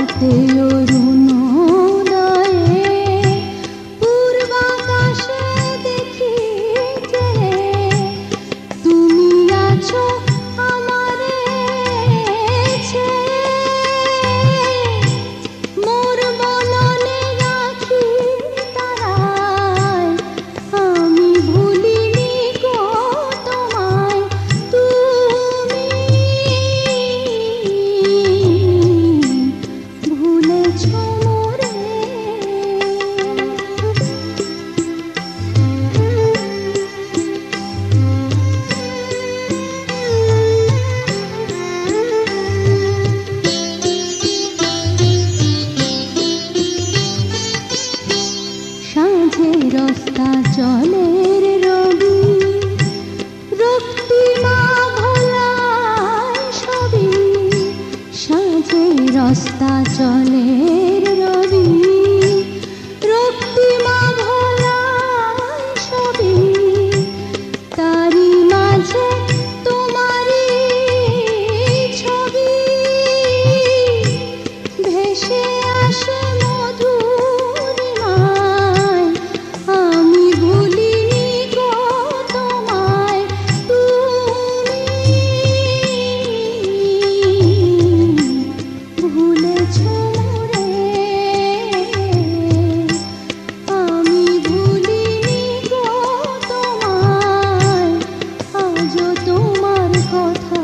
রাতে অরুণোদয়ে পূর্বাকাশে দেখি যে তুমি আছো আমারে ছেয়ে। মোর মননে রাখি তারায় আমি ভুলিনি গো তোমায়। তুমি ভুলেছ মোরে। সাঁঝে রস্তা জলের রবি রক্তিমা ভোলায় ছবি। সাঁঝে রস্তা জলের রবি রক্তিমা ভোলায় ছবি। তারি মাঝে তোমারি ছবি ভেসে আসে মধুরিমায়। আমি ভুলিনি গো তোমায়। তুমি ভুলেছ মোরে। আমি ভুলিনি গো তোমায়। আজও তোমার কথা